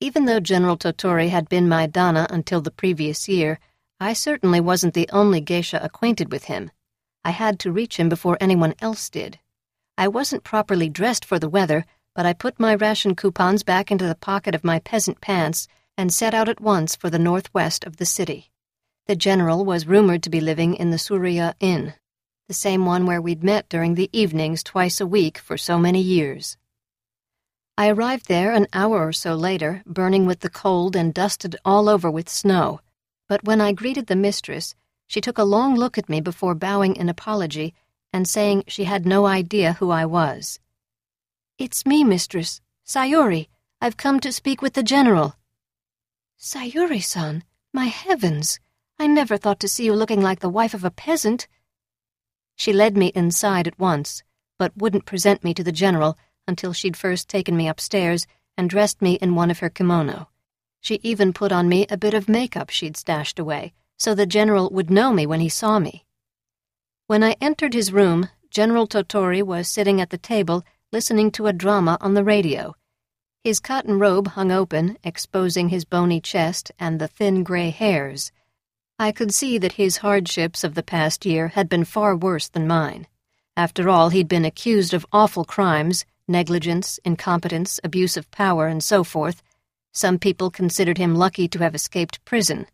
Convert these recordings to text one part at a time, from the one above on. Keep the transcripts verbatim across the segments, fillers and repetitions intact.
Even though General Tottori had been my Dana until the previous year, I certainly wasn't the only geisha acquainted with him. I had to reach him before anyone else did. I wasn't properly dressed for the weather, but I put my ration coupons back into the pocket of my peasant pants and set out at once for the northwest of the city. The general was rumored to be living in the Surya Inn, the same one where we'd met during the evenings twice a week for so many years. I arrived there an hour or so later, burning with the cold and dusted all over with snow, but when I greeted the mistress, she took a long look at me before bowing in apology and saying she had no idea who I was. "It's me, mistress, Sayuri. I've come to speak with the general." "Sayuri-san, my heavens! I never thought to see you looking like the wife of a peasant." She led me inside at once, but wouldn't present me to the general until she'd first taken me upstairs and dressed me in one of her kimono. She even put on me a bit of makeup she'd stashed away, so the general would know me when he saw me. When I entered his room, General Tottori was sitting at the table listening to a drama on the radio. His cotton robe hung open, exposing his bony chest and the thin gray hairs. I could see that his hardships of the past year had been far worse than mine. After all, he'd been accused of awful crimes, negligence, incompetence, abuse of power, and so forth. Some people considered him lucky to have escaped prison.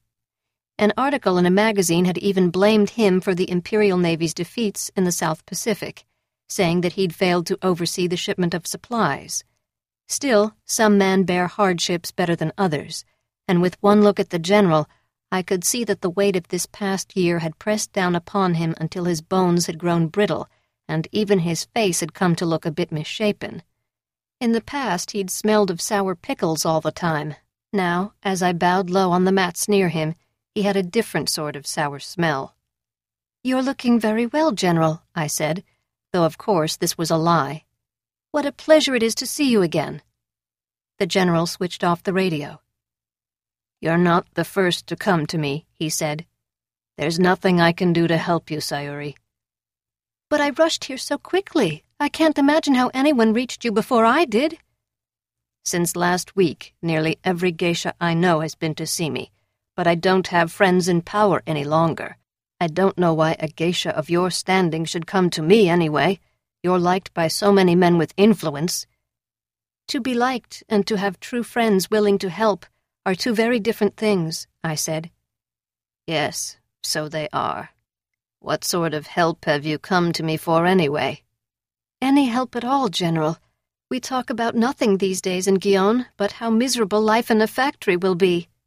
An article in a magazine had even blamed him for the Imperial Navy's defeats in the South Pacific, saying that he'd failed to oversee the shipment of supplies. Still, some men bear hardships better than others, and with one look at the general, I could see that the weight of this past year had pressed down upon him until his bones had grown brittle, and even his face had come to look a bit misshapen. In the past, he'd smelled of sour pickles all the time. Now, as I bowed low on the mats near him, he had a different sort of sour smell. "You're looking very well, General," I said, though of course this was a lie. "What a pleasure it is to see you again." The general switched off the radio. "You're not the first to come to me," he said. "There's nothing I can do to help you, Sayuri." "But I rushed here so quickly. I can't imagine how anyone reached you before I did." "Since last week, nearly every geisha I know has been to see me, but I don't have friends in power any longer. I don't know why a geisha of your standing should come to me anyway. You're liked by so many men with influence." "To be liked and to have true friends willing to help are two very different things," I said. "Yes, so they are. What sort of help have you come to me for anyway?" "Any help at all, General. We talk about nothing these days in Gion but how miserable life in a factory will be."